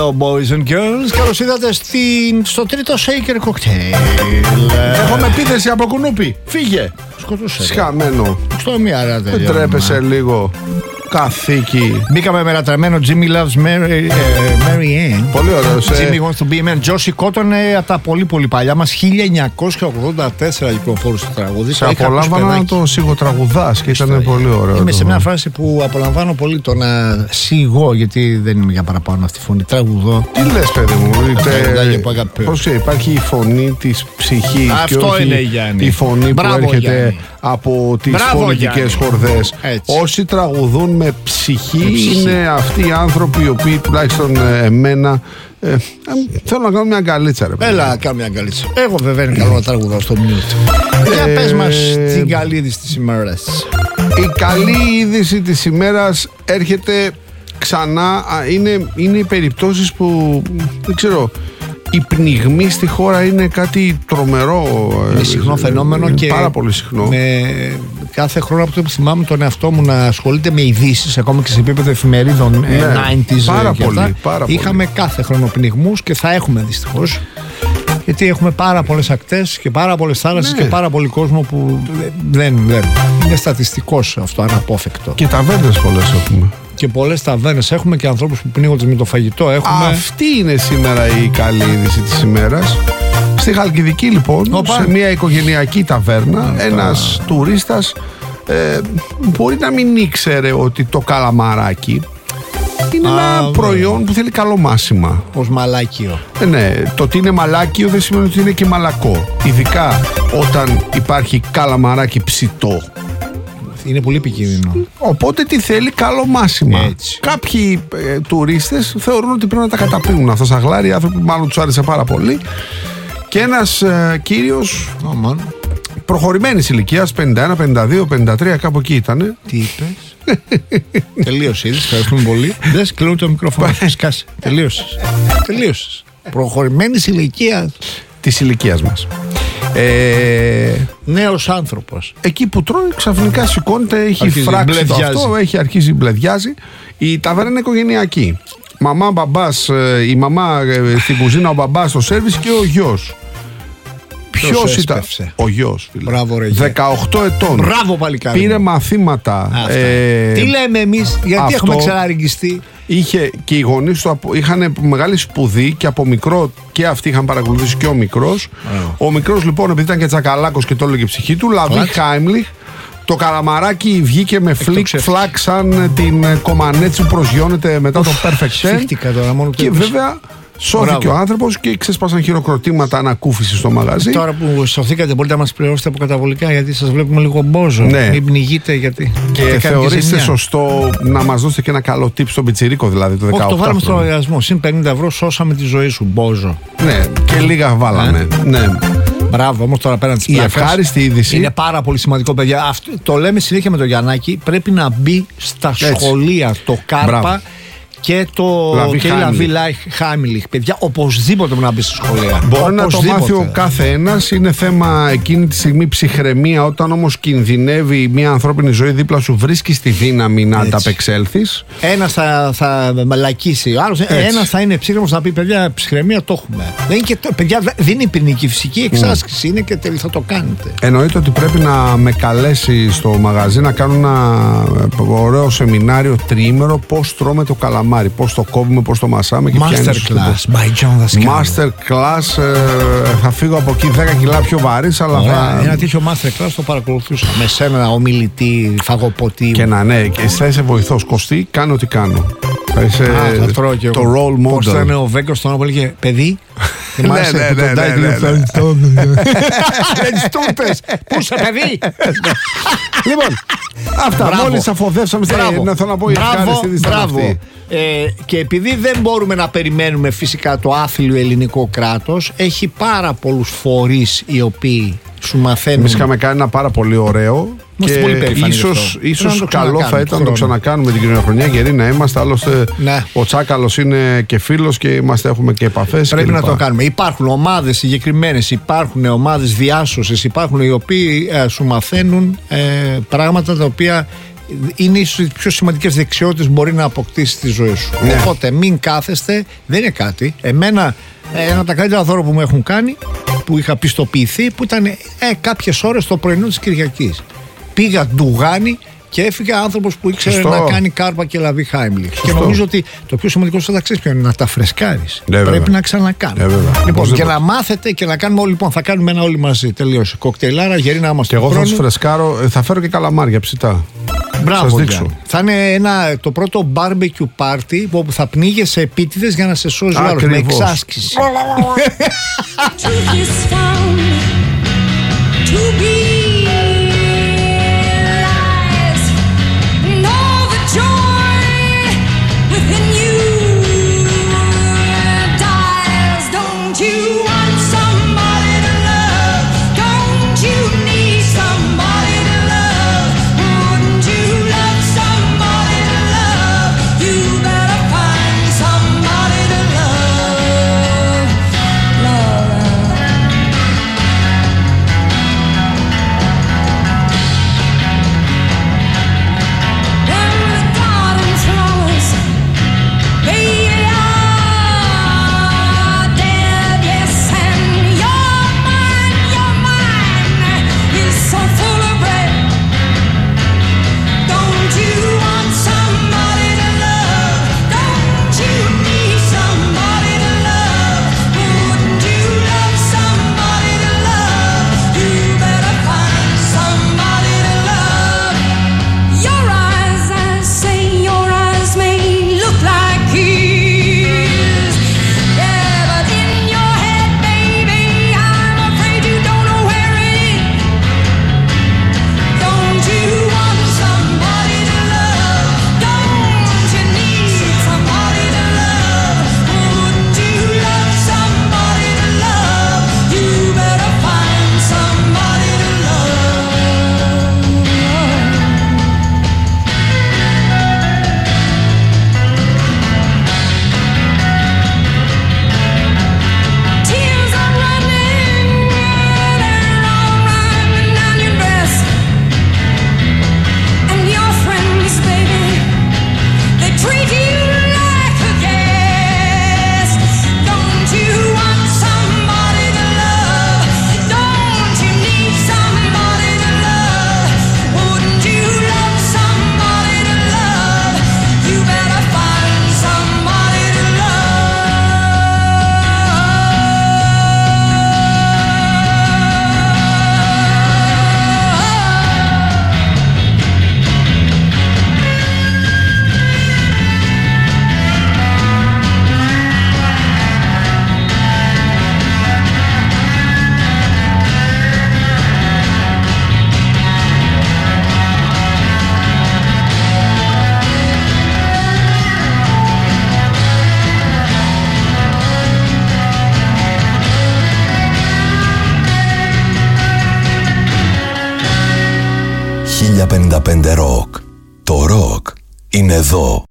Hello boys and girls. Καλώς ήρθατε στο τρίτο Shaker Cocktail. Έχουμε επίθεση από κουνούπι. Φύγε. Σκοτούσε. Σχαμένο. Στο μία ρε. Δεν τρέπεσαι λίγο. Καθήκη. Μπήκαμε με λατρεμένο Jimmy Loves Mary Ann. Πολύ ωραίος. Jimmy Wants to be a man. Josie Cotton από τα πολύ πολύ παλιά μας. 1984 κυκλοφόρησε το τραγούδι. Σε απολάμβανα να το σιγοτραγουδάς και ήταν πολύ ωραίο. Είμαι σε μια φάση που απολαμβάνω πολύ το να σιγώ, γιατί δεν είμαι για παραπάνω αυτή τη φωνή. Τραγουδώ. Τι λες, παιδί μου? Πρόσεχε, υπάρχει η φωνή της ψυχής. Αυτό είναι, Γιάννη. Η φωνή που έρχεται από τις φωνητικές χορδές. Όσοι τραγουδούν με ψυχή είναι αυτοί οι άνθρωποι οι οποίοι τουλάχιστον εμένα θέλω να κάνω μια αγκαλίτσα, ρε. Έλα, κάνω μια αγκαλίτσα. Εγώ βέβαια είναι καλό να τραγουδάω στο μινούτ. Για πες μας την καλή είδηση της ημέρας. Η καλή είδηση της ημέρας έρχεται ξανά. Είναι οι περιπτώσεις που δεν ξέρω. Η πνιγμή στη χώρα είναι κάτι τρομερό. Είναι συχνό φαινόμενο και πάρα πολύ συχνό. Κάθε χρόνο από το που θυμάμαι τον εαυτό μου να ασχολείται με ειδήσεις, ακόμα και σε επίπεδο εφημερίδων 90s. Πάρα πολύ. Είχαμε κάθε χρόνο πνιγμούς και θα έχουμε δυστυχώς. Γιατί έχουμε πάρα πολλές ακτές και πάρα πολλές θάλασσες και πάρα πολύ κόσμο που δεν. Είναι στατιστικός αυτό, αναπόφευκτο. Και ταβέρνες πολλές έχουμε. Και πολλές ταβέρνες έχουμε και ανθρώπους που πνίγονται με το φαγητό. Αυτή είναι σήμερα η καλή είδηση της ημέρας. Στη Χαλκιδική λοιπόν, σε μια οικογενειακή ταβέρνα, ένας τουρίστας μπορεί να μην ήξερε ότι το καλαμαράκι είναι ένα προϊόν που θέλει καλομάσιμα. Ως μαλάκιο. Ναι, το ότι είναι μαλάκιο δεν σημαίνει ότι είναι και μαλακό. Ειδικά όταν υπάρχει καλαμαράκι ψητό. Είναι πολύ επικίνδυνο. Οπότε τι θέλει? καλομάσιμα. Κάποιοι τουρίστες θεωρούν ότι πρέπει να τα καταπίνουν αυτά στα γλάρια. Οι άνθρωποι μάλλον τους άρεσε πάρα πολύ. Και ένας κύριος προχωρημένης ηλικίας, 51, 52, 53, κάπου εκεί ήταν. Τι είπες? Τελείωσε ήδη, ευχαριστούμε πολύ. Δεν σκληρώνει το μικρόφωνο. Σκάσε. Τελείωσες. Προχωρημένης ηλικίας. Της ηλικίας μας. Νέος άνθρωπος. Εκεί που τρώνε ξαφνικά σηκώνεται, έχει φράξει το αυτό, έχει αρχίσει μπλεδιάζει. Η ταβέρνα είναι οικογενειακή. Μαμά, μπαμπάς, η μαμά στην κουζίνα, ο μπαμπάς στο σέρβις και ο γιος. Ποιος ήταν? Ο γιος. Μπράβο, ρε, 18 ετών. Μπράβο, παλικάρι. Πήρε μαθήματα. Τι λέμε εμείς, γιατί έχουμε ξαναριγγιστεί? Είχε και οι γονείς του είχαν μεγάλη σπουδή και από μικρό και αυτοί είχαν παρακολουθήσει και ο μικρός. Ο μικρός λοιπόν, επειδή ήταν και τσακαλάκος και το έλεγε η ψυχή του, λαβή Χάιμλιχ. Το καλαμαράκι βγήκε με φλικ-φλακ σαν την κομμανέτσι που προσγειώνεται μετά το Perfect 10. Και βέβαια σώθηκε ο άνθρωπος και ξέσπασαν χειροκροτήματα ανακούφιση στο μαγαζί. Τώρα που σωθήκατε, μπορείτε να μας πληρώσετε από καταβολικά, γιατί σας βλέπουμε λίγο μπόζο. Ναι. Μην πνιγείτε, γιατί. Και θεωρήστε σωστό να μας δώσετε και ένα καλό tip στον πιτσιρίκο, δηλαδή το 18. Όχι, το βάλαμε στο λογαριασμό. Συν 50 ευρώ, σώσαμε τη ζωή σου, μπόζο. Ναι, και λίγα βάλαμε. Ναι. Μπράβο, όμως τώρα πέραν της πλάκας. Η ευχάριστη είδηση. Είναι πάρα πολύ σημαντικό, παιδιά. Το λέμε συνέχεια με τον Γιαννάκη. Πρέπει να μπει στα σχολεία το Κάρπα. Μπράβο. Και το Λαβή Χάιμλιχ. Παιδιά, οπωσδήποτε πρέπει να μπει στη σχολεία. Μπορεί να το μάθει ο κάθε ένας. Είναι θέμα εκείνη τη στιγμή ψυχραιμία. Όταν όμως κινδυνεύει μια ανθρώπινη ζωή δίπλα σου, βρίσκεις τη δύναμη να ανταπεξέλθεις. Ένας θα μαλακίσει. Ένας θα είναι ψύχρεμος να πει: παιδιά, ψυχραιμία το έχουμε. Παιδιά, δεν είναι πυρηνική φυσική εξάσκηση. Είναι και θα το κάνετε. Εννοείται ότι πρέπει να με καλέσει στο μαγαζί να κάνω ένα ωραίο σεμινάριο τριήμερο πώς τρώμε το καλαμάρι. Πώς το κόβουμε, πώς το μασάμε και Masterclass by John Δασκάλου. Masterclass, θα φύγω από εκεί 10 κιλά πιο βαρύς, αλλά ένα τέτοιο Masterclass το παρακολουθούσα. Με σένα ομιλητή, φαγοποτή. Και και θα είσαι βοηθός. Κωστή, κάνω ό,τι κάνω. Θα είσαι το role model. Πώς ήταν ο Βέγκος στον όποιο έλεγε: παιδί, θυμάσαι που τον τάιτλ δεν στούπες. Πού είσαι, παιδί? Λοιπόν, αυτά μόλις αφοδεύσαμε. Θέλω να πω η ευχάριστη είδηση αυτή. Και επειδή δεν μπορούμε να περιμένουμε φυσικά το άθλιο ελληνικό κράτος, έχει πάρα πολλούς φορείς οι οποίοι σου μαθαίνουν. Εμείς είχαμε κάνει ένα πάρα πολύ ωραίο και ίσως καλό θα ήταν να το ξανακάνουμε την κοινωνία γερή να είμαστε. Άλλωστε ο Τσάκαλος είναι και φίλος και έχουμε και επαφές. Πρέπει να το κάνουμε. Υπάρχουν ομάδες συγκεκριμένες, υπάρχουν ομάδες διάσωσης, υπάρχουν οι οποίοι σου μαθαίνουν πράγματα τα οποία είναι ίσως οι πιο σημαντικές δεξιότητες που μπορεί να αποκτήσει στη ζωή σου. Οπότε μην κάθεστε, δεν είναι κάτι. Εμένα, ένα από τα καλύτερα δώρα που μου έχουν κάνει, που είχα πιστοποιηθεί, που ήταν κάποιες ώρες το πρωινό της Κυριακής. Πήγα ντουγάνι και έφυγε άνθρωπος που ήξερε να κάνει κάρπα και λαβή Χάιμλιχ. Και νομίζω ότι το πιο σημαντικό σου θα ξέρεις ποιο είναι, να τα φρεσκάρεις. Πρέπει να ξανακάνεις. Λοιπόν, και να μάθετε και να κάνουμε όλοι. Λοιπόν, θα κάνουμε ένα όλοι μαζί. Τελείωσε. Κοκτέιλάρα, γερή να είμαστε. Και εγώ θα σου φρεσκάρω, θα φέρω και καλαμάρια ψητά. Μπράβο. Θα είναι το πρώτο barbecue party όπου θα πνίγεσαι επίτηδες για να σε σώζει ο άλλος. Με εξάσκηση. Rock. Το ροκ είναι εδώ.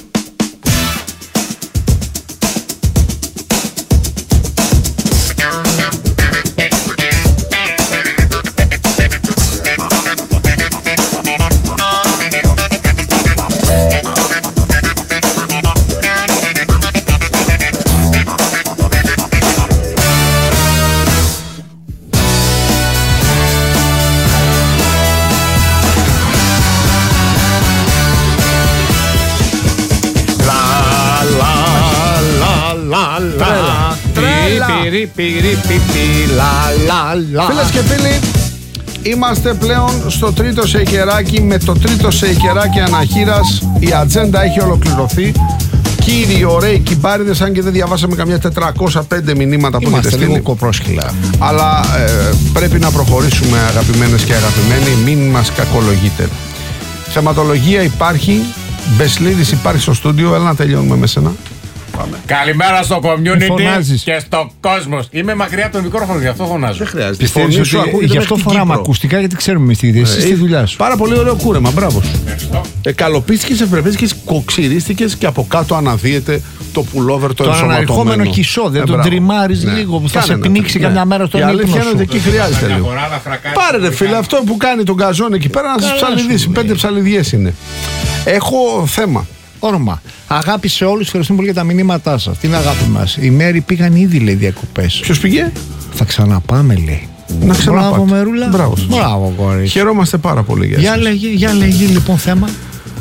Φίλες και φίλοι, είμαστε πλέον στο τρίτο σεϊκεράκι. Με το τρίτο σεϊκεράκι αναχείρας η ατζέντα έχει ολοκληρωθεί. Κύριοι ωραίοι κυμπάριδες, αν και δεν διαβάσαμε καμιά 405 μηνύματα που έχετε στείλει, αλλά πρέπει να προχωρήσουμε, αγαπημένες και αγαπημένοι. Μην μας κακολογείτε. Θεματολογία υπάρχει, Μπεσλίδης υπάρχει στο στούντιο. Έλα να τελειώνουμε με σένα. Καλημέρα στο community και στο κόσμο. Είμαι μακριά από το μικρόφωνο, γι' αυτό φωνάζω. Δεν χρειάζεται. Πιστεύεις ότι γι' αυτό φοράμε ακουστικά, γιατί ξέρουμε εμείς τι είσαι στη δουλειά σου. Πάρα πολύ ωραίο κούρεμα, μπράβο σου. Καλοπίστηκες, ευρεπίστηκες, κοξυρίστηκες και από κάτω αναδύεται το πουλόβερ το ενσωματωμένο. Το αναρριχόμενο κισό, δεν τον τριμάρεις λίγο που θα σε πνίξει καμιά μέρα στον ύπνο σου. Η αλήθεια είναι ότι εκεί χρειάζεται λίγο. Πάρε ρε φίλε, αυτό που κάνει τον καζόν εκεί πέρα να σας ψαλιδίσει. 5 ψαλιδιές είναι. Έχω θέμα. Όνομα. Αγάπη σε όλους, ευχαριστούμε πολύ για τα μηνύματά σας. Την αγάπη μας. Η Μέρη πήγαν ήδη, λέει, διακοπές. Ποιος πήγε? Θα ξαναπάμε, λέει. Να ξαναπάτε. Μπράβο, Μερούλα. Μπράβο, κορίτσι. Χαιρόμαστε πάρα πολύ για λέγε λοιπόν θέμα.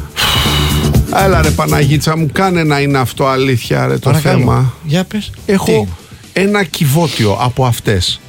Έλα ρε Παναγίτσα μου, κάνε να είναι αυτό αλήθεια ρε. Παρακαλώ. Το θέμα. Για πες. Έχω ένα κυβότιο από αυτές.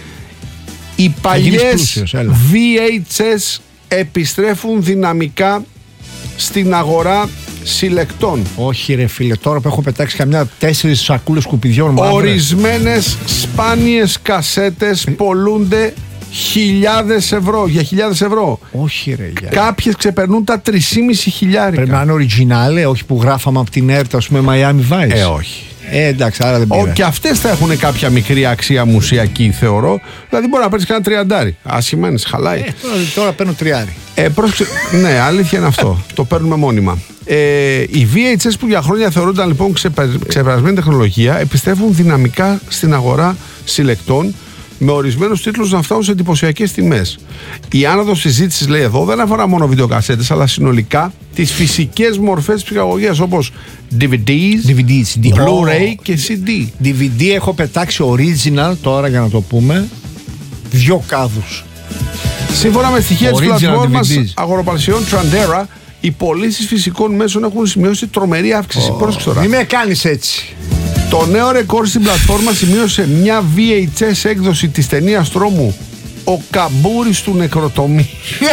Οι παλιές VHS επιστρέφουν δυναμικά στην αγορά συλλεκτών. Όχι ρε φίλε, τώρα που έχω πετάξει καμιά 4 σακούλες σκουπιδιών. Ορισμένες σπάνιες κασέτες πολλούνται €1.000 για €1.000. Όχι ρε για. Κάποιες ξεπερνούν τα 3.500. Πρέπει να είναι original, όχι που γράφαμε από την ΕΡΤ, ας πούμε, Miami Vice. Όχι. Εντάξει, άρα δεν πειράζει. Και αυτές θα έχουν κάποια μικρή αξία μουσιακή, θεωρώ. Δηλαδή μπορεί να παίρνεις κανένα 30. Άσχημα είναι, χαλάει. Τώρα παίρνω 30. Ναι, αλήθεια είναι αυτό. Το παίρνουμε μόνιμα. Οι VHS που για χρόνια θεωρούνταν λοιπόν ξεπερασμένη τεχνολογία επιστρέφουν δυναμικά στην αγορά συλλεκτών, με ορισμένους τίτλους να φτάνουν σε εντυπωσιακές τιμές. Η άνοδος συζήτησης, λέει εδώ, δεν αφορά μόνο βιντεοκασέτες, αλλά συνολικά τις φυσικές μορφές της ψυχαγωγίας, όπως DVDs, Blu-ray και CD. DVD έχω πετάξει original τώρα, για να το πούμε, 2 κάδους. Σύμφωνα με στοιχεία της πλατφόρμας αγοροπαλσιών Trandera, οι πωλήσεις φυσικών μέσων έχουν σημειώσει τρομερή αύξηση. Μην με κάνεις έτσι. Το νέο ρεκόρ στην πλατφόρμα σημείωσε μια VHS έκδοση της ταινίας τρόμου «Ο Καμπούρης του Νεκροτομείου».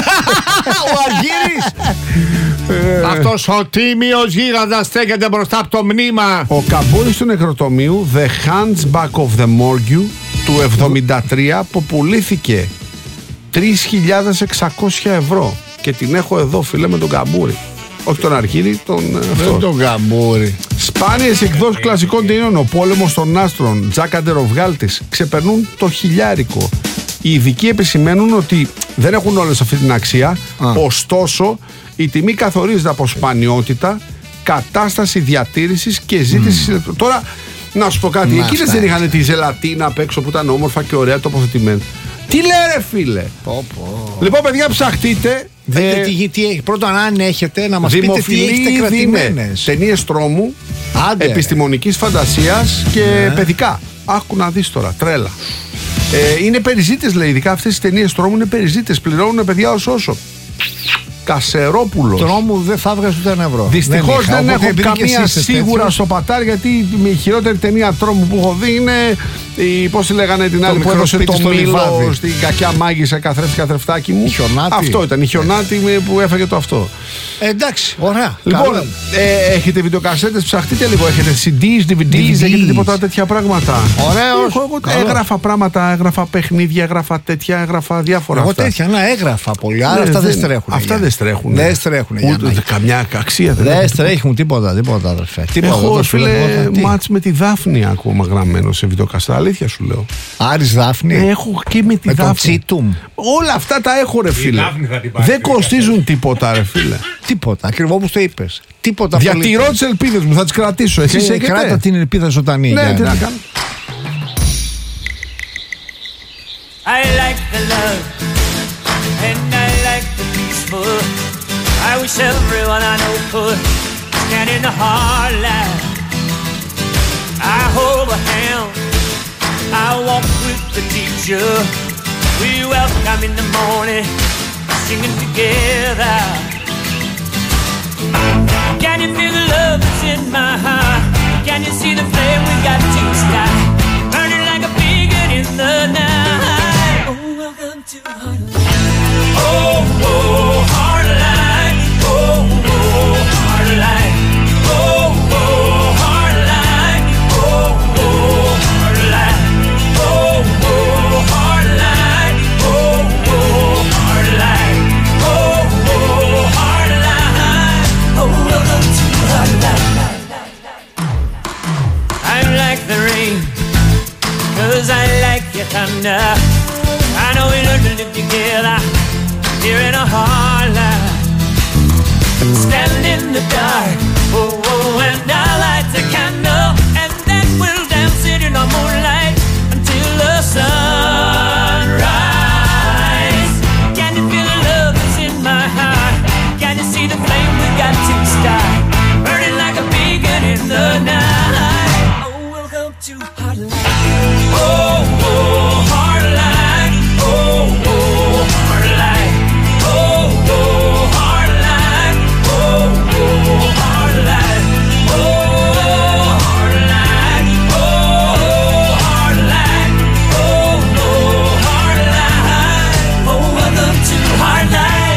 Ο Αργύρης! Αυτός ο τίμιος γίγαντας στέκεται μπροστά από το μνήμα. Ο Καμπούρης του Νεκροτομείου, The Hunchback of the Morgue του 1973, που πουλήθηκε 3.600 €. Και την έχω εδώ, φίλε, με τον Καμπούρη. Όχι τον Αργύρη, τον Καμπούρη. Σπάνιες εκδόσεις κλασικών ταινιών, Ο Πόλεμος των Άστρων, Τζακ Αντεροβγάλτης, ξεπερνούν το 1.000. Οι ειδικοί επισημαίνουν ότι δεν έχουν όλες αυτή την αξία, ωστόσο η τιμή καθορίζεται από σπανιότητα, κατάσταση διατήρησης και ζήτηση. Τώρα, να σου πω κάτι, εκείνες δεν είχαν τη ζελατίνα απ' έξω που ήταν όμορφα και ωραία τοποθετημένα. Τι λέει ρε φίλε. Λοιπόν, παιδιά, ψαχτείτε. Πρώτον, αν έχετε, να μας πείτε τι έχετε κρατημένες. Ταινίες τρόμου, επιστημονικής φαντασίας και παιδικά. Άκου να δεις τώρα, τρέλα. Είναι περιζήτες, λέει, ειδικά αυτές τις ταινίες τρόμου είναι περιζήτες. Πληρώνουν παιδιά ως όσο. Κασερόπουλος. Τρόμου δεν θα βγάζει ούτε €1. Δυστυχώς δεν έχω καμία σίγουρα στο πατάρ, γιατί η χειρότερη ταινία τρόμου που έχω δει είναι πώς τη λέγανε την άλλη που έδωσε το μήλο στην κακιά μάγισσα, καθρεφτάκι μου. Αυτό ήταν, η χιονάτη που έφαγε το αυτό. Εντάξει, ωραία. Λοιπόν, έχετε βιντεοκασέτες, ψαχτείτε λίγο. Έχετε CDs, DVDs, έχετε τίποτα τέτοια πράγματα? Ωραίο. Έγραφα πράγματα, έγραφα παιχνίδια, έγραφα τέτοια, έγραφα διάφορα. Εγώ τέτοια, έγραφα πολύ. Άρα αυτά δεν στρέχουν. Αυτά δεν στρέχουν. Δεν στρέχουν. Ούτε καμιά αξία δεν στρέχουν τίποτα, αδερφέ. Έχω, φίλε, μάτς με τη Δάφνη ακόμα γραμμένο σε βιντεοκασέτα. Αλήθεια σου λέω. Άρης Δάφνη. Έχω και με τη Δάφνη. Όλα αυτά τα έχω, ρε φίλε. Δεν κοστίζουν τίποτα, ρε φίλε. Τίποτα, ακριβώς όπως το είπες. Τίποτα. Διατηρώ τις ελπίδες μου, θα τις κρατήσω. Εσύ έχετε. Κράτα την ελπίδα ζωντανή. Ναι, τι να κάνω. I like the love and I like the peaceful. I wish everyone I know could stand in the hard light. I hold a hand, I walk with the teacher. We welcome in the morning, singing together. Can you feel the love that's in my heart? Can you see the flame we got to sky? Burning like a beacon in the night. Oh, welcome to Heartline. Oh, oh, Heartline. Oh, oh, Heartline. Oh, oh, Heartline. Oh, oh, Heartline. Oh, oh, Heartline. Oh, oh, Heartline. Oh, oh, now. I know we learned to live together here in a hard life. Standing in the dark, oh, oh, and I light a candle, and then we'll dance it in the moonlight until the sunrise. Can you feel the love that's in my heart? Can you see the flame we got to start? Burning like a beacon in the night. Oh, welcome to Heartline. Oh, oh, Heartline. Oh, oh, Heartline. Oh, oh, Heartline. Oh, oh, Heartline. Oh, Heartline. Oh, Heartline. Oh, oh, Heartline. Oh, welcome to Heartline.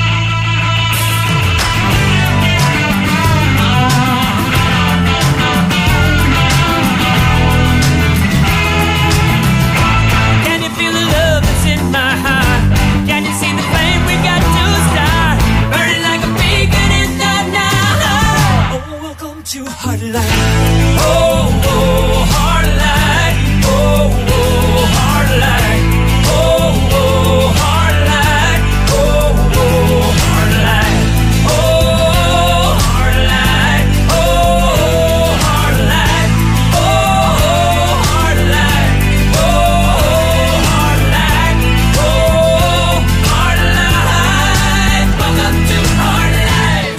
Can you feel the love that's in my heart? Can you see the flame we got to start? Burning like a beacon in the night. Oh, welcome to Heartline. Oh, oh, Heartline. Oh, oh, Heartline. Oh, oh, Heartline. Oh, oh, Heartline. Oh, Heartline. Oh, Heartline. Oh, Heartline. Oh, Heartline. Oh, Heartline. Welcome to Heartline.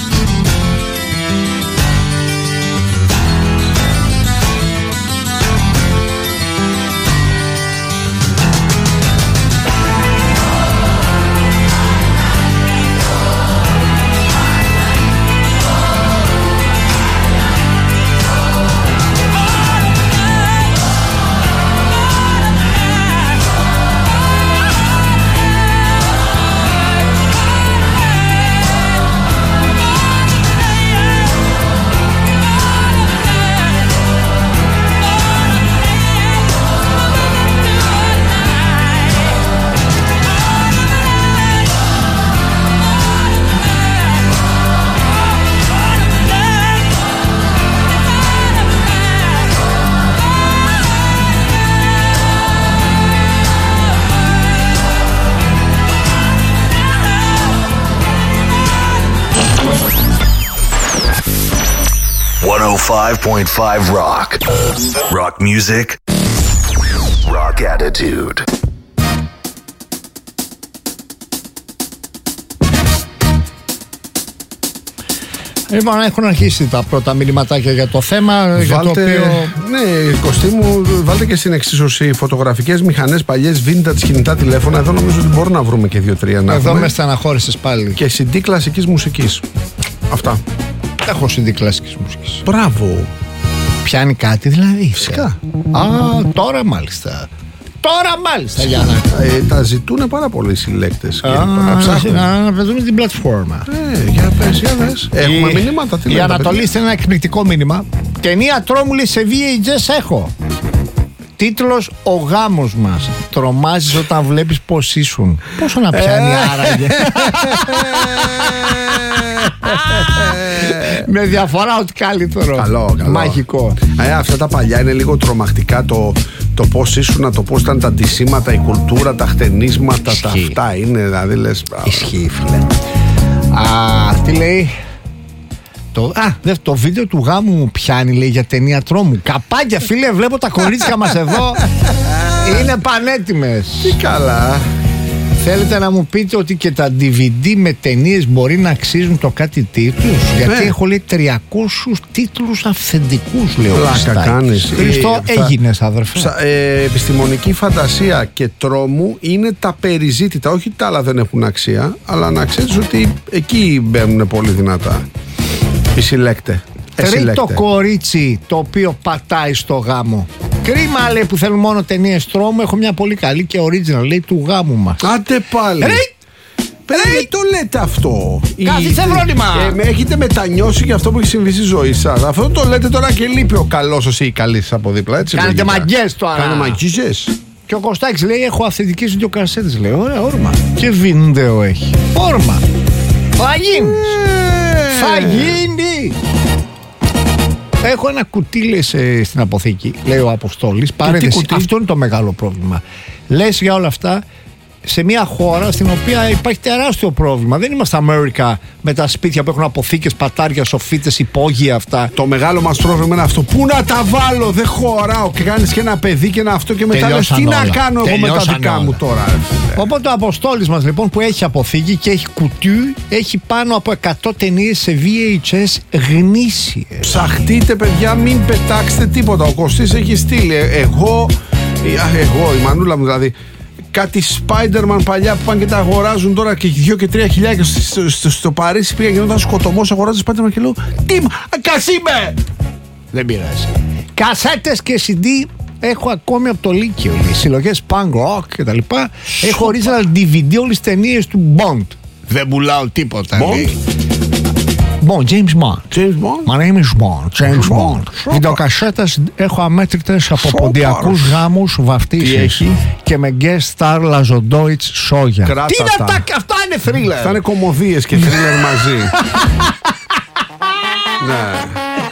.5 Rock. Rock music. Rock attitude. Λοιπόν, έχουν αρχίσει τα πρώτα μηνυματάκια για το θέμα. Βάλτε, για το οποίο... Ναι, Κωστή μου, βάλτε και στην εξίσωση φωτογραφικές μηχανές, παλιές vintage κινητά τηλέφωνα. Εδώ νομίζω ότι μπορούμε να βρούμε και 2-3 να εδώ με στεναχώρησες πάλι. Και CD κλασικής μουσικής. Αυτά. Έχω CD κλασικής μουσικής. Μπράβο. Πιάνει κάτι δηλαδή. Φυσικά. Α, τώρα μάλιστα. Τώρα μάλιστα, Γιάννα. Τα ζητούν πάρα πολλοί συλλέκτες. Να βρούμε την πλατφόρμα. Για πες, για δες. Έχουμε μηνύματα. Η Ανατολή στέλνει ένα εκπληκτικό μήνυμα. Ταινία τρόμουλη σε VHS έχω. Τίτλος «Ο γάμος μας». Τρομάζεις όταν βλέπεις πως ήσουν. Πόσο να πιάνει άραγε. Με διαφορά ότι καλύτερο. Καλό. Μαγικό. Αυτά τα παλιά είναι λίγο τρομακτικά. Το πώς ήσουν, το πώς ήταν τα αντισήματα, η κουλτούρα, τα χτενίσματα. Τα αυτά είναι, δηλαδή λες. Ισχύει, φίλε. Τι λέει. Το βίντεο του γάμου μου πιάνει, λέει, για ταινία τρόμου. Καπάκια, φίλε, βλέπω τα κορίτσια μας εδώ. Είναι πανέτοιμες. Τι καλά. Θέλετε να μου πείτε ότι και τα DVD με ταινίες μπορεί να αξίζουν το κάτι τίτλους? Γιατί έχω, λέει, 300 τίτλους αυθεντικούς, λέω. Πλάκα κάνεις. Χριστό, έγινες, αδερφέ. Επιστημονική φαντασία και τρόμου είναι τα περιζήτητα. Όχι τα άλλα δεν έχουν αξία, αλλά να ξέρεις ότι εκεί μπαίνουν πολύ δυνατά. Οι συλλέκτε. Τρίτο κορίτσι το οποίο πατάει στο γάμο. Κρίμα, λέει, που θέλουν μόνο ταινίες τρόμου. Έχω μια πολύ καλή και original, λέει, του γάμου μας. Άντε πάλι. Δεν το λέτε αυτό. Κάθισε φρόνημα. Έχετε μετανιώσει για αυτό που έχει συμβεί στη ζωή σας. Αυτό το λέτε τώρα και λείπει ο καλός ή η καλή σας από δίπλα. Έτσι, κάνετε μαγκές τώρα. Κάνετε μαγκίζες. Και ο Κωστάκης λέει: έχω αυθεντικές βιντεοκασέτες. Λέει: ωραία, όρμα. Και βίντεο έχει. Όρμα. Θα γίνει. Θα γίνει. Έχω ένα κουτί, λες, στην αποθήκη, λέει ο Αποστόλης. Πάρε, αυτό είναι το μεγάλο πρόβλημα. Λες για όλα αυτά σε μια χώρα στην οποία υπάρχει τεράστιο πρόβλημα. Δεν είμαστε Αμέρικα με τα σπίτια που έχουν αποθήκες, πατάρια, σοφίτες, υπόγεια αυτά. Το μεγάλο μας πρόβλημα είναι αυτό. Πού να τα βάλω, δεν χωράω. Και κάνεις και ένα παιδί και ένα αυτό και μετά λες τι όλα. Να κάνω εγώ με τα δικά μου τώρα. Οπότε ο Αποστόλης μας λοιπόν που έχει αποθήκη και έχει κουτί, έχει πάνω από 100 ταινίες σε VHS γνήσιες. Ψαχτείτε παιδιά, μην πετάξετε τίποτα. Ο Κωστής έχει στείλει. Εγώ, η μανούλα μου δηλαδή. Κάτι Spider-Man παλιά που πάνε και τα αγοράζουν τώρα και 2 και 3 χιλιάδες στο Παρίσι. Πήγα και όταν σκοτωμός αγοράζει Spider-Man και λέω τι κασίμε! Δεν πειράζει. Κασέτες και CD έχω ακόμη από το Λύκειο. Συλλογές punk rock και τα λοιπά. Έχω original DVD όλες τις ταινίες του Bond. Δεν πουλάω τίποτα. Bond, James Bond. James Bond. My name is Bond. James Bond. Βιντεοκασέτες έχω αμέτρητες από ποντιακούς γάμους, βαφτίσεις και με guest star Λαζοντόιτς Σόγια. Τι είναι αυτά, είναι θρίλερ. Αυτά είναι κομμωδίες και θρίλερ μαζί. Ναι.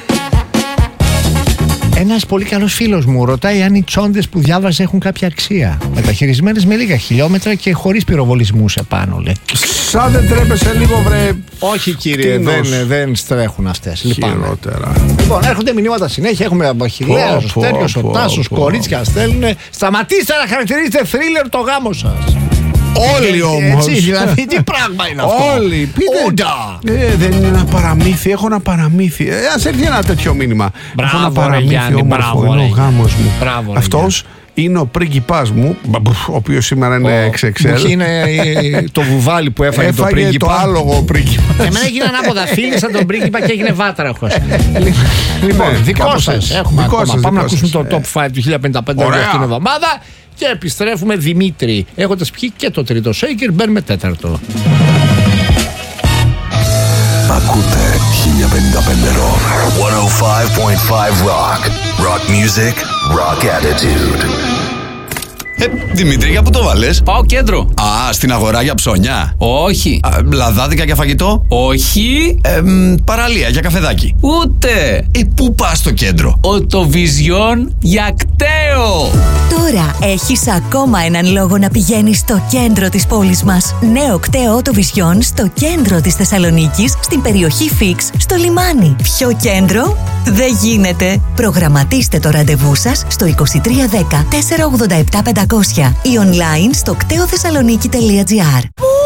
Ένας πολύ καλός φίλος μου ρωτάει αν οι τσόντες που διάβαζε έχουν κάποια αξία. Μεταχειρισμένες με λίγα χιλιόμετρα και χωρίς πυροβολισμούς επάνω, λέει. Σαν δεν τρέπεσαι λίγο, βρε. Όχι, κύριε, δεν στρέχουν αυτές. Χειρότερα. Λοιπόν, έρχονται μηνύματα συνέχεια. Έχουμε από Αχιλλέα, ο Στέλιος, ο Τάσος, κορίτσια στέλνουν. Σταματήστε να χαρακτηρίζετε θρίλερ το γάμο σας. Όλοι όμως. Έτσι, δηλαδή, τι πράγμα είναι αυτό. Όλοι. Πείτε. Δεν είναι ένα παραμύθι. Έχω ένα παραμύθι. Ας έρθει ένα τέτοιο μήνυμα. Έχω ένα παραμύθι όμορφο. Είναι ο γάμος μου. Αυτός είναι ο πρίγκιπάς μου, ο οποίος σήμερα είναι XXL. Που είναι το βουβάλι που έφαγε το πρίγκιπα. Το άλογο πρίγκιπα. Εμένα έγινε ανάποδα. Φίλησα τον πρίγκιπα και έγινε βάτραχος. Λοιπόν, δικό σας. Έχουμε ακόμα. Πάμε να ακούσουμε το top 5 του 1055 για αυτήν την εβδομάδα. Και επιστρέφουμε Δημήτρη. Έχοντας πιει και το τρίτο shaker, μπαίνουμε τέταρτο. Ακούτε 1055 Rock. 105.5 Rock. Rock music, rock attitude. Δημήτρη, για πού το βάλες? Πάω κέντρο. Α, στην αγορά για ψώνια. Όχι. Λαδάδικα για φαγητό. Όχι. Παραλία για καφεδάκι. Ούτε. Πού πας στο κέντρο? Οτοβιζιόν για κταίο. Τώρα έχεις ακόμα έναν λόγο να πηγαίνεις στο κέντρο της πόλης μας. Νέο κταίο Οτοβιζιόν στο κέντρο της Θεσσαλονίκης, στην περιοχή Φίξ, στο λιμάνι. Πιο κέντρο δεν γίνεται. Προγραμματίστε το ραντεβού σας στο 2310 487 500 ή online στο κτεοθεσσαλονίκη.gr.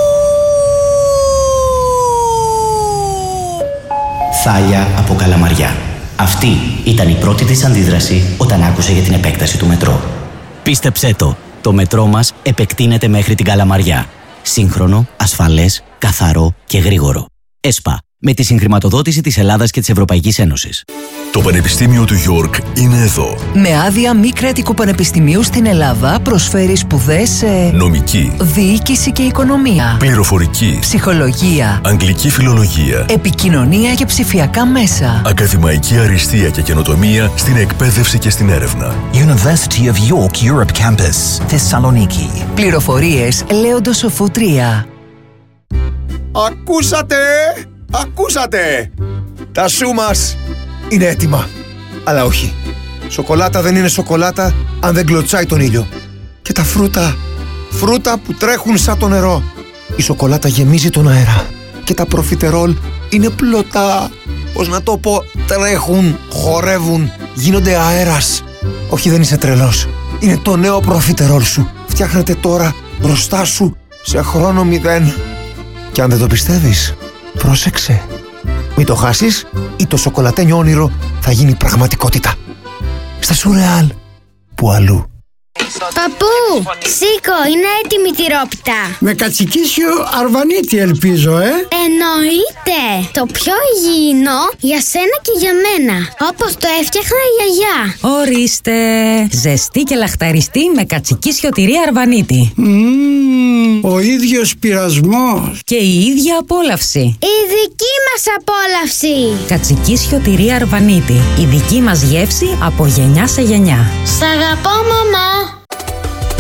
Θάλια από Καλαμαριά. Αυτή ήταν η πρώτη της αντίδραση όταν άκουσε για την επέκταση του μετρό. Πίστεψέ το μετρό μας επεκτείνεται μέχρι την Καλαμαριά. Σύγχρονο, ασφαλές, καθαρό και γρήγορο. ΕΣΠΑ, με τη συγχρηματοδότηση της Ελλάδας και της Ευρωπαϊκής Ένωσης. Το Πανεπιστήμιο του York είναι εδώ. Με άδεια μη κρατικού πανεπιστημίου στην Ελλάδα προσφέρει σπουδές σε νομική, διοίκηση και οικονομία, πληροφορική, ψυχολογία, αγγλική φιλολογία, επικοινωνία και ψηφιακά μέσα, ακαδημαϊκή αριστεία και καινοτομία στην εκπαίδευση και στην έρευνα. University of York Europe Campus, Θεσσαλονίκη. Πληροφορίες Λέοντος Σοφού 3. Ακούσατε! Τα σου μας είναι έτοιμα. Αλλά όχι. Σοκολάτα δεν είναι σοκολάτα αν δεν κλωτσάει τον ήλιο. Και τα φρούτα που τρέχουν σαν το νερό. Η σοκολάτα γεμίζει τον αέρα. Και τα προφιτερόλ είναι πλωτά. Πώς να το πω, τρέχουν, χορεύουν, γίνονται αέρας. Όχι, δεν είσαι τρελός. Είναι το νέο προφιτερόλ σου. Φτιάχνεται τώρα μπροστά σου σε χρόνο 0. Και αν δεν το πιστεύεις, πρόσεξε. Μην το χάσεις ή το σοκολατένιο όνειρο θα γίνει πραγματικότητα. Στα Σουρεάλ, που αλλού. Παππού, σήκω, είναι έτοιμη η τυρόπιτα. Με κατσικίσιο αρβανίτη ελπίζω, Εννοείται. Το πιο υγιεινό για σένα και για μένα. Όπως το έφτιαχνα η γιαγιά. Ορίστε. Ζεστή και λαχταριστή με κατσικίσιο τυρί αρβανίτη. Ο ίδιος πειρασμός. Και η ίδια απόλαυση. Η δική μας απόλαυση. Κατσικίσιο τυρί αρβανίτη. Η δική μας γεύση από γενιά σε γενιά. Σ' αγαπώ, μαμά.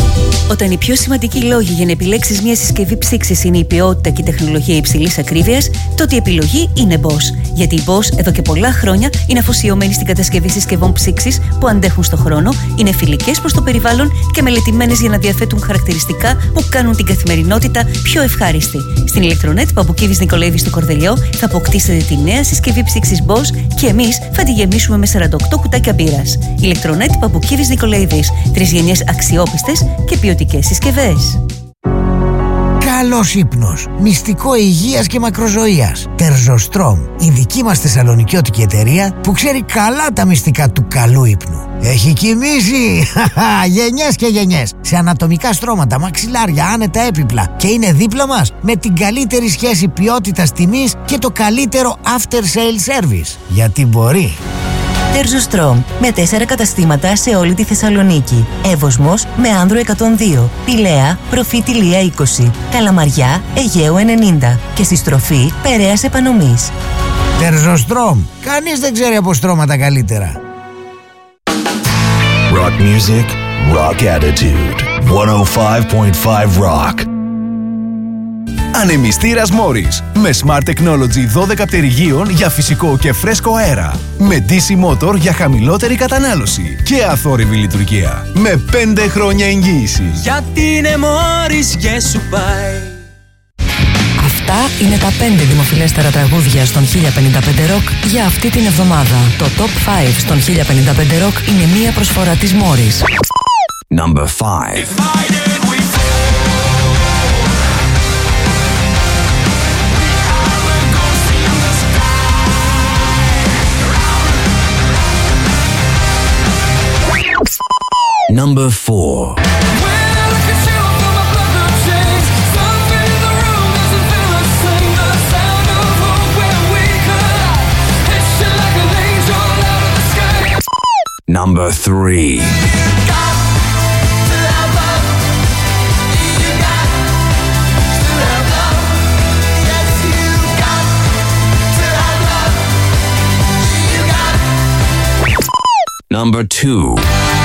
Όταν οι πιο σημαντικοί λόγοι για να επιλέξεις μια συσκευή ψήξης είναι η ποιότητα και η τεχνολογία υψηλής ακρίβειας, τότε η επιλογή είναι Bosch. Γιατί η Bosch εδώ και πολλά χρόνια είναι αφοσιωμένη στην κατασκευή συσκευών ψήξης που αντέχουν στο χρόνο, είναι φιλικές προς το περιβάλλον και μελετημένες για να διαθέτουν χαρακτηριστικά που κάνουν την καθημερινότητα πιο ευχάριστη. Στην Electronet Παπουκίδης Νικολαίδης στο Κορδελιό θα αποκτήσετε τη νέα συσκευή ψήξης Bosch και εμείς θα τη γεμίσουμε με 48 κουτάκια μπύρας. Electronet Παπουκίδης Νικολαίδης. 3 γενιές αξιόπιστες και ποιοτικές συσκευές. Καλός ύπνος, μυστικό υγείας και μακροζωίας. Τερζοστρόμ, η δική μας θεσσαλονικιώτικη εταιρεία που ξέρει καλά τα μυστικά του καλού ύπνου. Έχει κοιμήσει γενιές και γενιές σε ανατομικά στρώματα, μαξιλάρια, άνετα έπιπλα και είναι δίπλα μας με την καλύτερη σχέση ποιότητας τιμής και το καλύτερο after sale service. Γιατί μπορεί. Τερζοστρόμ, με 4 καταστήματα σε όλη τη Θεσσαλονίκη. Εύωσμος με Άνδρο 102, Πηλαία, Προφήτη Λία 20, Καλαμαριά, Αιγαίου 90 και στη στροφή Περαίας Επανομής. Τερζοστρόμ, κανείς δεν ξέρει από στρώματα καλύτερα. Rock music, rock attitude. 105.5 Rock. Ανεμιστήρας Morris με Smart Technology 12 πτερυγίων για φυσικό και φρέσκο αέρα. Με DC Motor για χαμηλότερη κατανάλωση και αθόρυβη λειτουργία. Με 5 χρόνια εγγύηση. Γιατί είναι Morris και σου πάει. Αυτά είναι τα 5 δημοφιλέστερα τραγούδια στον 1055 Rock για αυτή την εβδομάδα. Το Top 5 στον 1055 Rock είναι μία προσφορά της Morris. Number 5. Number 4. Number 3. Number 2.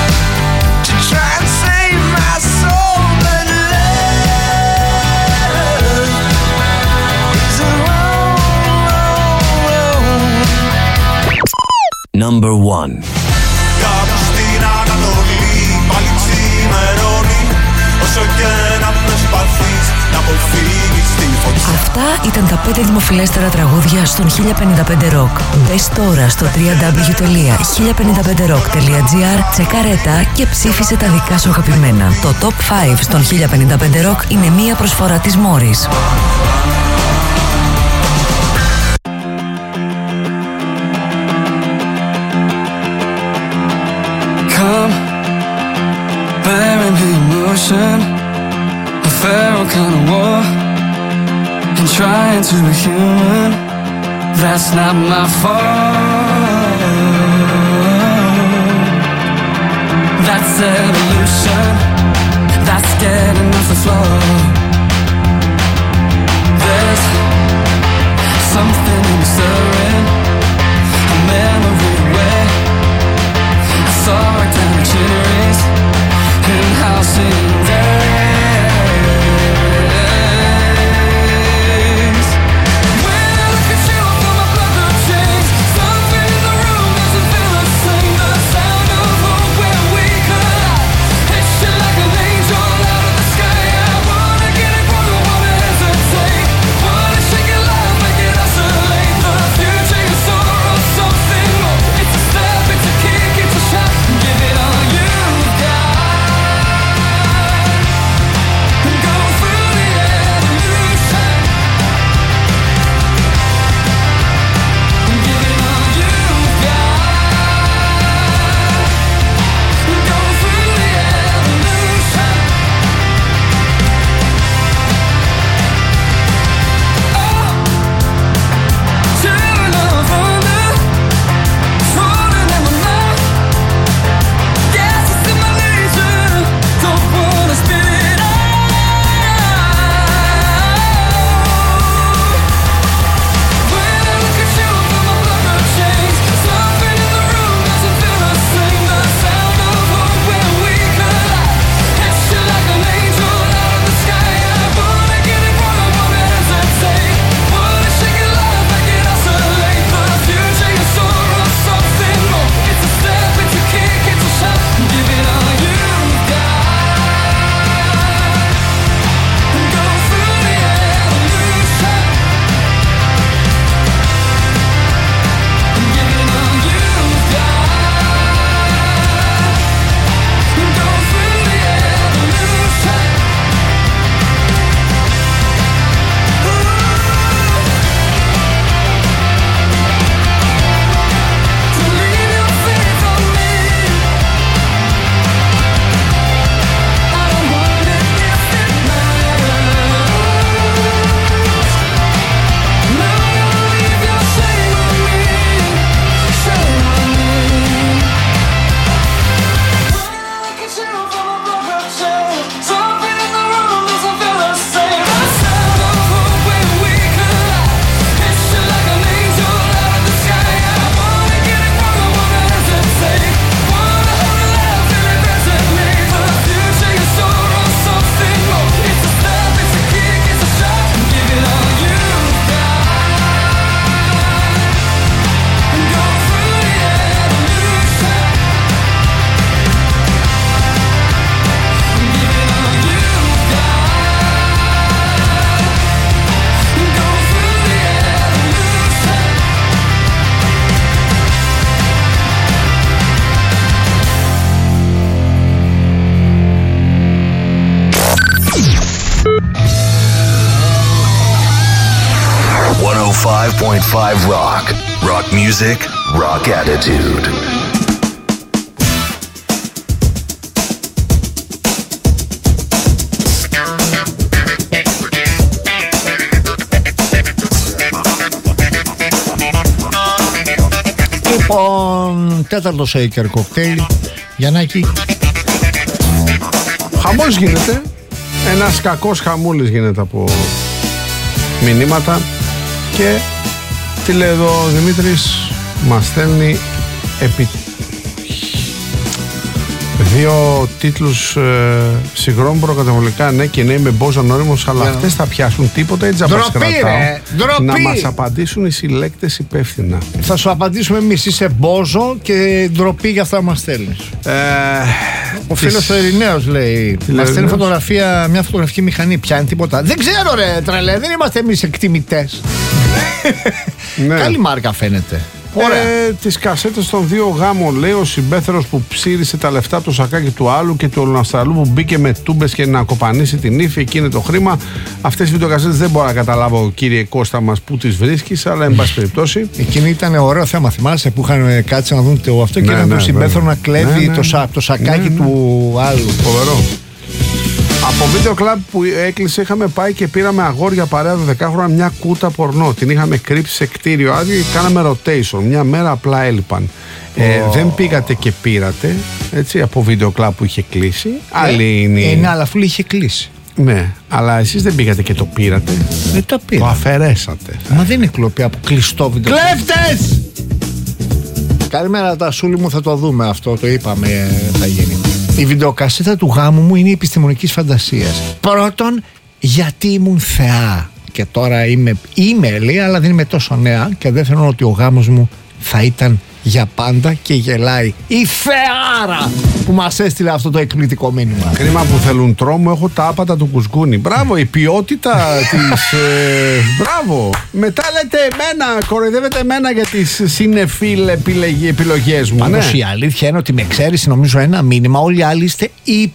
Number 1. Κάπου στην Ανατολή πάλι ξημερώνει. Όσο και να προσπαθείς να αποφύγεις τη φωτιά. Αυτά ήταν τα 5 δημοφιλέστερα τραγούδια στον 1055 Rock. Μπες τώρα στο www.1055rock.gr, τσεκάρε τα και ψήφισε τα δικά σου αγαπημένα. Το Top 5 στον 1055 Rock είναι μία προσφορά της Morris. Bearing the emotion, a feral kind of war, and trying to be human, that's not my fault. That's evolution, that's getting off the floor. There's something stirring, a memory where I saw it down the cherries in house in days. When I look at you, I feel my blood change. Something in the room doesn't feel the same. The sound of hope where we collide. Hits you like an angel out of the sky. I wanna get it wrong, I wanna hesitate. Wanna shake it loud, make it oscillate. The future. 105 Rock. Rock music, rock attitude. Λοιπόν, τέταρτο shaker cocktail. Γιαννάκη. Χαμός γίνεται. Ένας κακός χαμούλης γίνεται από μηνύματα. Και τι λέει εδώ ο Δημήτρης, μας στέλνει επί 2 τίτλους συγγρόμου προκαταβολικά, ναι και ναι, με Μπόζο Νόριμος, αλλά αυτές θα πιάσουν τίποτα, έτσι θα μας κρατάω. Να μας απαντήσουν οι συλλέκτες υπεύθυνα. Θα σου απαντήσουμε εμείς, είσαι Μπόζο και ντροπή για αυτά που μας στέλνεις. Ο φίλος ο Ειρηναίος λέει, μας στέλνει φωτογραφία, μια φωτογραφική μηχανή, πιάνει τίποτα. Δεν ξέρω ρε τρελέ, δεν είμαστε εμείς εκτιμητές. Καλή μάρκα φαίνεται. Τις κασέτες των 2 γάμων, λέει ο συμπέθερος που ψήρισε τα λεφτά από το σακάκι του άλλου και του Ολοναστραλού που μπήκε με τούμπες και να κοπανίσει την ύφη, εκεί είναι το χρήμα. Αυτές οι βιντεοκασέτες δεν μπορώ να καταλάβω, κύριε Κώστα μας, που τις βρίσκεις, αλλά εν πάση περιπτώσει. Εκείνη ήταν ωραίο θέμα, θυμάσαι, που είχαν κάτσει να δουν το αυτό και ήταν το συμπέθερο να κλέβει το σακάκι του άλλου. Φοβερό. Από βίντεο κλαμπ που έκλεισε είχαμε πάει και πήραμε αγόρια παρέα 12χρονα μια κούτα πορνό. Την είχαμε κρύψει σε κτίριο άδειο και κάναμε rotation. Μια μέρα απλά έλειπαν. Δεν πήγατε και πήρατε, έτσι, από βίντεο κλαμπ που είχε κλείσει. Άλλη είναι. Ναι, αλλά αφού είχε κλείσει. Ναι, αλλά εσείς δεν πήγατε και το πήρατε. Δεν το πήρα. Το αφαιρέσατε. Μα δεν είναι κλοπή από κλειστό βίντεο. Κλέφτες! Καλημέρα τα σούλη μου, θα το δούμε αυτό, το είπαμε θα γίνει. Η βιντεοκασέτα του γάμου μου είναι επιστημονικής φαντασίας. Πρώτον, γιατί ήμουν θεά. Και τώρα είμαι λέει, αλλά δεν είμαι τόσο νέα. Και δεύτερον, ότι ο γάμος μου θα ήταν για πάντα και γελάει η θεάρα που μας έστειλε αυτό το εκπληκτικό μήνυμα. Κρίμα που θέλουν τρόμο, έχω τα άπατα του κουσκούνι. Μπράβο, η ποιότητα της... Μπράβο. Μετά λέτε εμένα, κοροϊδεύετε εμένα για τις συνεφίλ επιλογές μου. Πάντως η αλήθεια είναι ότι με ξέρεις, νομίζω ένα μήνυμα, όλοι οι άλλοι είστε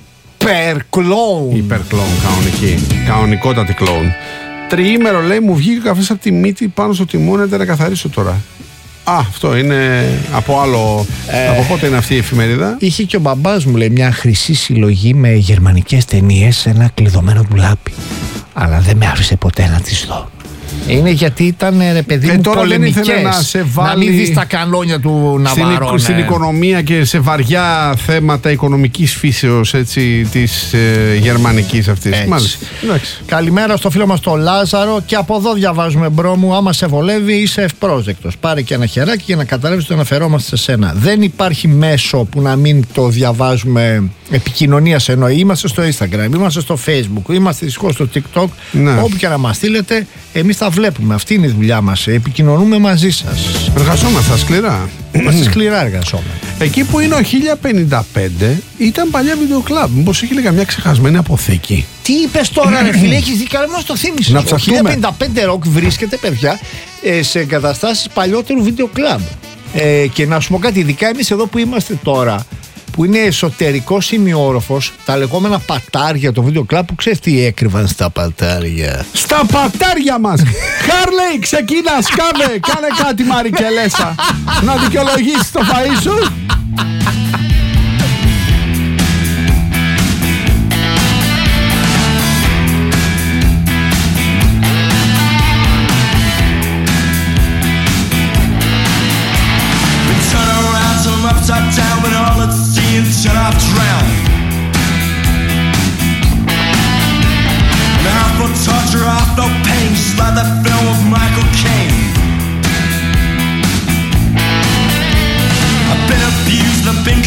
υπερκλόουν. Υπερκλόουν, κανονική. Κανονικότατη κλόουν. Τριήμερο λέει, μου βγήκε ο καφές από τη μύτη πάνω στο τιμόνι, να καθαρίσω τώρα. Αυτό είναι από άλλο. Από πότε είναι αυτή η εφημερίδα? Είχε και ο μπαμπάς μου, λέει, μια χρυσή συλλογή με γερμανικές ταινίες σε ένα κλειδωμένο ντουλάπι. Αλλά δεν με άφησε ποτέ να τις δω. Είναι γιατί ήταν, ρε παιδί μου, πολεμικές. Να μην δεις τα κανόνια του Ναβαρό. Στην οικονομία και σε βαριά θέματα οικονομικής φύσεως, έτσι, της γερμανικής αυτής. Καλημέρα στο φίλο μας το Λάζαρο. Και από εδώ διαβάζουμε, μπρο μου, άμα σε βολεύει είσαι ευπρόσδεκτος. Πάρε και ένα χεράκι για να καταλάβεις ότι αναφερόμαστε σε σένα. Δεν υπάρχει μέσο που να μην το διαβάζουμε επικοινωνίας, εννοεί. Είμαστε στο Instagram, είμαστε στο Facebook, είμαστε δυστυχώς στο TikTok. Όπου και να μας στείλετε, εμείς τα βλέπουμε. Αυτή είναι η δουλειά μας. Επικοινωνούμε μαζί σας. Εργαζόμαστε σκληρά. Είμαστε σκληρά εργαζόμενοι. Εκεί που είναι ο 1055 ήταν παλιά βιντεοκλαμπ. Μήπως είχε καμιά ξεχασμένη αποθήκη? Τι είπες τώρα, ρε φίλε, έχεις δει, καλά μας το θύμισες. Να ψαχτούμε. Το 1055 Rock βρίσκεται, παιδιά, σε εγκαταστάσεις παλιότερου βιντεοκλαμπ. Και να σου πω κάτι, ειδικά εμείς εδώ που είμαστε τώρα, που είναι εσωτερικό σημειόροφος, τα λεγόμενα πατάρια, το βίντεο κλαμπ, που ξέρεις τι έκρυβαν στα πατάρια. Στα πατάρια μας! Χάρλεϊ, ξεκίνα, σκάβε, κάνε κάτι Μαρικελέσα. Να δικαιολογήσεις το φαΐ σου. Upside down, but all it's seeing shut off drown. Now for torture off no pain, just like the film of Michael Caine. I've been abused, I've been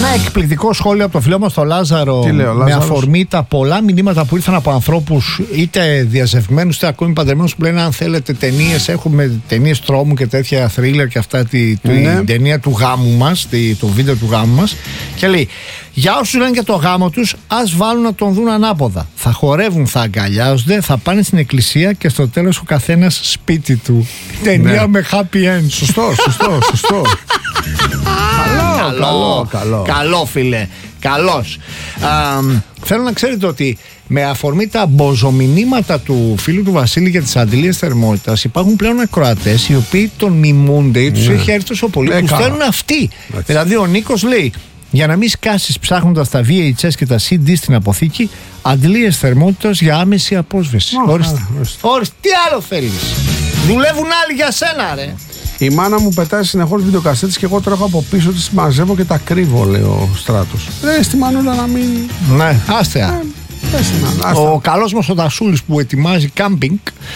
εκπληκτικό σχόλιο από το φίλο μας τον Λάζαρο. Τι λέει ο με Λάζαρος? αφορμή τα πολλά μηνύματα που ήρθαν από ανθρώπους είτε διαζευμένους είτε ακόμη παντρεμένους που λένε αν θέλετε ταινίες, έχουμε ταινίες τρόμου και τέτοια θρίλερ και αυτά, την ταινία του γάμου μας, το βίντεο του γάμου μας, και λέει για όσους λένε και το γάμο τους, ας βάλουν να τον δουν ανάποδα. Θα χορεύουν, θα αγκαλιάζονται, θα πάνε στην εκκλησία και στο τέλος ο καθένας σπίτι του. Ταινία με happy end. Σωστό. Καλό φίλε. Καλός. Θέλω να ξέρετε ότι με αφορμή τα μποζομηνύματα του φίλου του Βασίλη για τις αντιλίες θερμότητας υπάρχουν πλέον ακροατές οι οποίοι τον μιμούνται ή τους έχει έρθει τόσο πολύ που στέλνουν αυτοί. Δηλαδή ο Νίκος λέει για να μην σκάσεις ψάχνοντας τα VHS και τα CD στην αποθήκη, αντιλίες θερμότητας για άμεση απόσβεση. Ορίστε. Τι άλλο θέλεις? Δουλεύουν άλλοι για σένα ρε. Η μάνα μου πετάει συνεχώς βιντεοκασέτες και εγώ τρέχω από πίσω της, μαζεύω και τα κρύβω, λέει ο Στράτος. Στη μανούλα να μην... Ναι, άστεα. Ο καλός μας ο Τασούλης που ετοιμάζει κάμπινγκ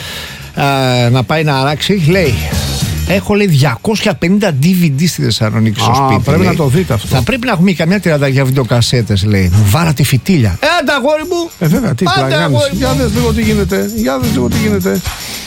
να πάει να αράξει, λέει έχω λέει 250 DVD στη Θεσσαλονίκη στο σπίτι. Πρέπει να το δείτε αυτό. Θα πρέπει να έχουμε καμιά 30 για βιντεοκασέτες, λέει. Βάρα τη φυτίλια. Αγόρι μου. Βέβαια, τι πλαγιάνεις. Για δες λίγο τι γίνεται.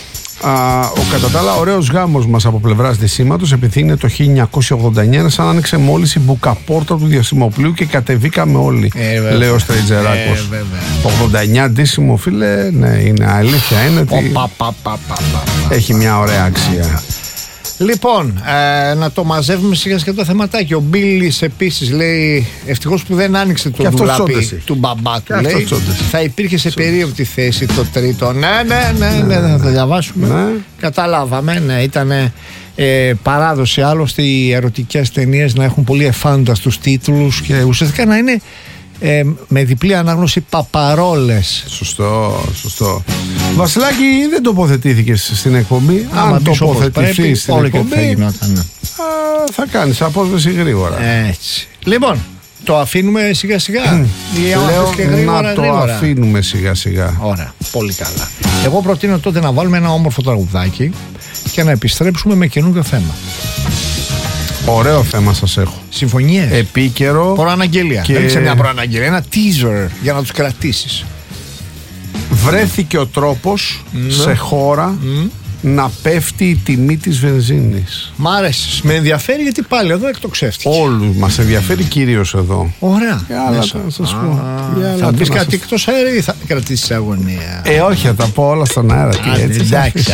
Ο κατά τα άλλα ωραίος γάμος μας από πλευράς δυσήματος, επειδή είναι το 1989, είναι σαν να άνοιξε μόλις η μπουκαπόρτα του διαστημοπλοίου και κατεβήκαμε όλοι, λέει ο Στριτζεράκος. Το 89 ντύσιμο, φίλε, ναι, είναι αλήθεια, είναι ότι έχει μια ωραία αξία. Λοιπόν, να το μαζεύουμε σιγά σιγά το θεματάκι. Ο Μπίλης επίσης λέει ευτυχώς που δεν άνοιξε το ντουλάπι του μπαμπά του, λέει. Θα υπήρχε σε περίοπτη θέση το τρίτο. Ναι, θα το διαβάσουμε. Καταλάβαμε, ναι, ήταν παράδοση άλλωστε οι ερωτικές ταινίες να έχουν πολύ εφάνταστους τίτλους και ουσιαστικά να είναι με διπλή ανάγνωση παπαρόλες. Σωστό. Βασιλάκη, δεν τοποθετήθηκες στην εκπομπή. Αν τοποθετηθείς στην εκπομπή, θα κάνεις απόσβεση γρήγορα. Έτσι. Λοιπόν, το αφήνουμε σιγά σιγά. Λέω να το αφήνουμε σιγά σιγά. Ωραία, πολύ καλά. Εγώ προτείνω τότε να βάλουμε ένα όμορφο τραγουδάκι και να επιστρέψουμε με καινούριο θέμα. Ωραίο θέμα σας έχω. Συμφωνίες. Επίκαιρο. Προαναγγελία. Δεν είναι μια προαναγγελία, ένα teaser για να τους κρατήσεις. Βρέθηκε ο τρόπος σε χώρα να πέφτει η τιμή της βενζίνης. Μ' άρεσε. Με ενδιαφέρει γιατί πάλι εδώ εκτοξεύτηκε. Όλους μας ενδιαφέρει κυρίως εδώ. Ωραία. Θα σας πω. Θα πεις κάτι εκτός αέρα ή θα κρατήσεις αγωνία? Όχι, θα τα πω όλα στον αέρα. Εντάξει.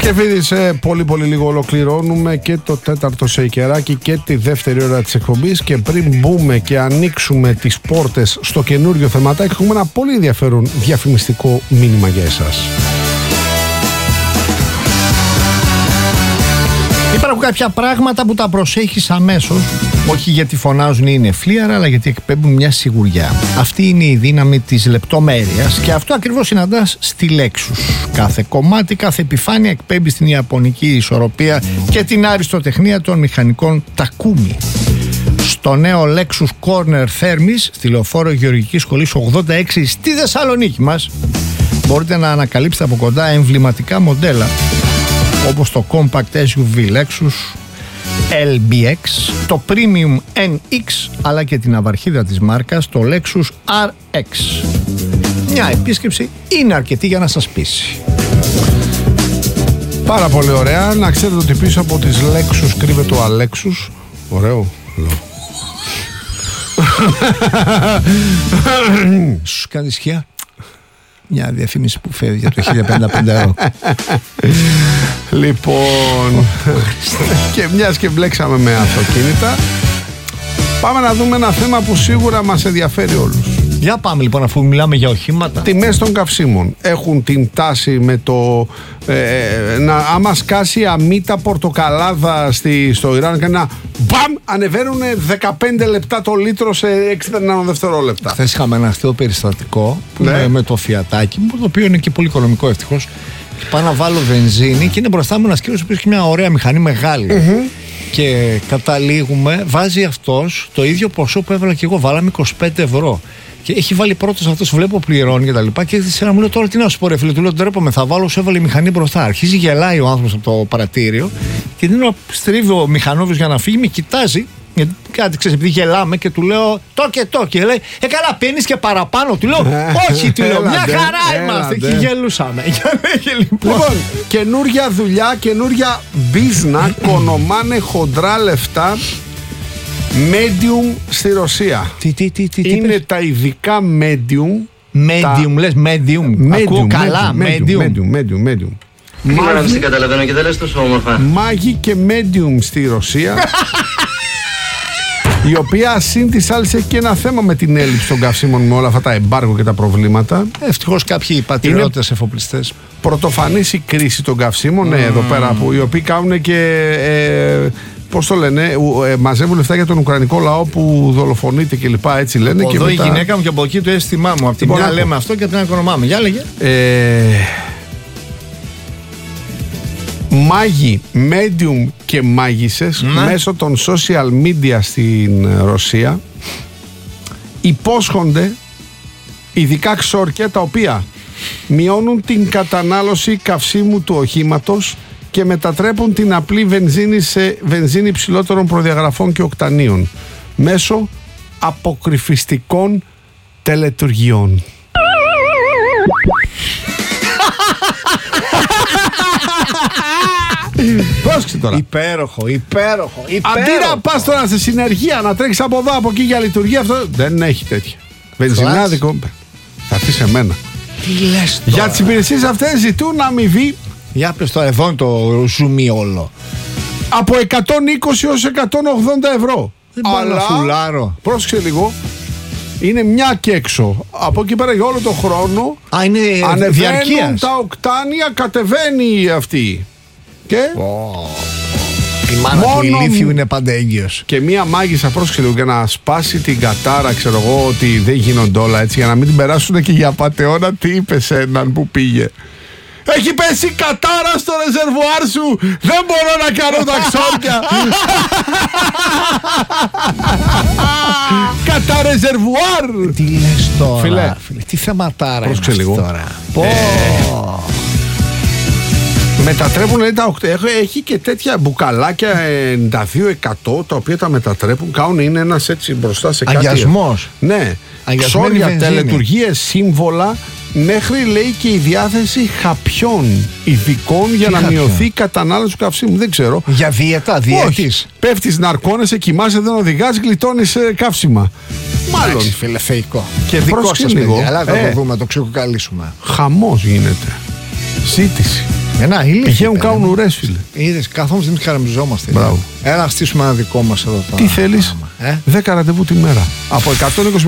και φίλοι, σε πολύ λίγο ολοκληρώνουμε και το τέταρτο σεϊκεράκι και τη δεύτερη ώρα της εκπομπής. Και πριν μπούμε και ανοίξουμε τις πόρτες στο καινούριο θεματάκι, έχουμε ένα πολύ ενδιαφέρον διαφημιστικό μήνυμα για εσάς. Υπάρχουν κάποια πράγματα που τα προσέχεις αμέσως, όχι γιατί φωνάζουν ή είναι φλίαρα, αλλά γιατί εκπέμπουν μια σιγουριά. Αυτή είναι η δύναμη της λεπτομέρειας και αυτό ακριβώς συναντάς στη Lexus. Κάθε κομμάτι, κάθε επιφάνεια εκπέμπει στην ιαπωνική ισορροπία και την αριστοτεχνία των μηχανικών Takumi. Στο νέο Lexus Corner Thermis, στη λεωφόρο Γεωργικής Σχολής 86 στη Θεσσαλονίκη μας, μπορείτε να ανακαλύψετε από κοντά εμβληματικά μοντέλα όπως το Compact SUV Lexus LBX, το Premium NX, αλλά και την αυαρχίδα της μάρκας, το Lexus RX. Μια επίσκεψη είναι αρκετή για να σας πείσει. Πάρα πολύ ωραία. Να ξέρετε ότι πίσω από τις Lexus κρύβεται ο Alexus. Ωραίο. Σου κάνει ισχύα. Μια διαφήμιση που φεύγει για το 1055 ευρώ. Λοιπόν, και μιας και μπλέξαμε με αυτοκίνητα, πάμε να δούμε ένα θέμα που σίγουρα μας ενδιαφέρει όλους. Για πάμε λοιπόν, αφού μιλάμε για οχήματα. Τιμές των καυσίμων έχουν την τάση με το άμα σκάσει αμύτα πορτοκαλάδα στο Ιράν και ένα μπαμ, ανεβαίνουν 15 λεπτά το λίτρο σε 60 δευτερόλεπτα. Χθες είχαμε ένα αστείο περιστατικό με το φιατάκι μου, το οποίο είναι και πολύ οικονομικό ευτυχώς. Πάω να βάλω βενζίνη και είναι μπροστά μου ένας κύριος που έχει μια ωραία μηχανή μεγάλη. Και καταλήγουμε, βάζει αυτός το ίδιο ποσό που έβαλα και εγώ, βάλαμε 25 ευρώ. Και έχει βάλει πρώτος αυτός, βλέπω πληρώνει και τα λοιπά. Και έρχεται σε μου λέει: τώρα τι να σου πω, ρε φίλε, του λέω: ντρέπομαι, θα βάλω, σου έβαλε η μηχανή μπροστά. Αρχίζει, γελάει ο άνθρωπος από το παρατήριο. Και την ώρα στρίβει ο μηχανόβιος για να φύγει, με κοιτάζει. Γιατί κάτι ξέρει, επειδή γελάμε και του λέω: το και λέει: καλά, παίρνεις και παραπάνω. Του λέω: όχι, του λέω: μια χαρά είμαστε. Και γελούσαμε. Λοιπόν, καινούρια δουλειά, καινούρια business, κονομάνε χοντρά λεφτά. Medium στη Ρωσία. Είναι τα ειδικά medium. Medium, λες medium. Ακούω καλά, medium. Μάγι, να καταλαβαίνω και δεν λες τόσο όμορφα. Μάγι και medium στη Ρωσία. Η οποία συν της άλλης έχει και ένα θέμα με την έλλειψη των καυσίμων, με όλα αυτά τα εμπάργο και τα προβλήματα. Ευτυχώς κάποιοι πατριώτες εφοπλιστές. Πρωτοφανής η κρίση των καυσίμων, εδώ πέρα, που οι οποίοι κάνουν και πώς το λένε, μαζεύουν λεφτά για τον Ουκρανικό λαό που δολοφονείται και λοιπά, έτσι λένε. Εδώ και η μετά... γυναίκα μου και από εκεί το αίσθημά μου. Από τη μια λέμε αυτό και από την άλλη οικονομάμε. Για λέγε. Μάγοι, medium και μάγισσες μέσω των social media στην Ρωσία υπόσχονται ειδικά ξόρκια τα οποία μειώνουν την κατανάλωση καυσίμου του οχήματος και μετατρέπουν την απλή βενζίνη σε βενζίνη υψηλότερων προδιαγραφών και οκτανίων μέσω αποκρυφιστικών τελετουργιών. Πρόσεξε τώρα. Υπέροχο. Αντί να πας τώρα σε συνεργεία, να τρέχεις από εδώ από εκεί για λειτουργία, αυτό δεν έχει τέτοια. Βενζινάδικο. Θα έρθει σε μένα. Τι λες τώρα? Για τις υπηρεσίες αυτές ζητούν αμοιβή. Για πες τώρα, εδώ είναι το ζουμί όλο. Από 120 έως 180 ευρώ. Δεν πάω να φουλάρω. Πρόσεξε λίγο. Είναι μια και έξω. Από εκεί πέρα για όλο το χρόνο ανεβαίνουν τα οκτάνια, κατεβαίνει αυτή. Και η μάνα του ηλίθιου είναι πάντα έγκυος. Και μία μάγισσα, πρόσεξε λίγο, για να σπάσει την κατάρα, ξέρω εγώ, ότι δεν γίνονται όλα έτσι, για να μην την περάσουν και για πατεώνα. Τι είπε σε έναν που πήγε? Έχει πέσει κατάρα στο ρεζερβουάρ σου. Δεν μπορώ να κάνω τα ξόρκια. Κατά ρεζερβουάρ. Τι λες τώρα, φίλε? Τι θεματάρα πρόσεξε λίγο τώρα. Μετατρέπουν, λέει, έχει και τέτοια μπουκαλάκια 92% τα οποία τα μετατρέπουν. Κάνουν, είναι ένας έτσι μπροστά σε κάτι. Αγιασμός. Ναι. Ξόρια, τελετουργίες, σύμβολα. Μέχρι, λέει, και η διάθεση χαπιών ειδικών για να μειωθεί η κατανάλωση του καυσίμου. Δεν ξέρω. Για δίαιτα, διέτης. Πέφτεις, ναρκώνεσαι, κοιμάσαι, δεν οδηγάς, γλιτώνεις καύσιμα. Μάλλον. Φίλε, θεϊκό. Και δικό σας, παιδιά. Αλλά θα το δούμε, το ξεκουκαλίσουμε. Χαμός γίνεται. Ζήτηση. Πηγαίνουν, κάνουν ουρές, φίλε. Είδες, καθόμαστε εμείς χαραμιζόμαστε. Μπράβο. Έλα να στήσουμε ένα δικό μας εδώ τώρα. Τι θέλεις, 10 ραντεβού τη μέρα. Από 120